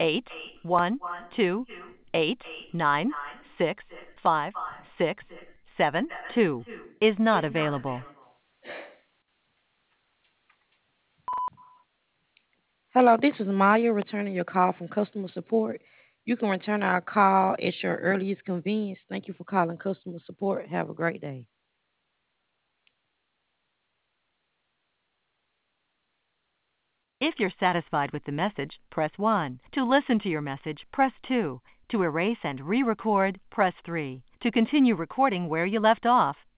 812-889-6562 is not available. Hello, this is Maya returning your call from customer support. You can return our call at your earliest convenience. Thank you for calling customer support. Have a great day. If you're satisfied with the message, press 1. To listen to your message, press 2. To erase and re-record, press 3. To continue recording where you left off,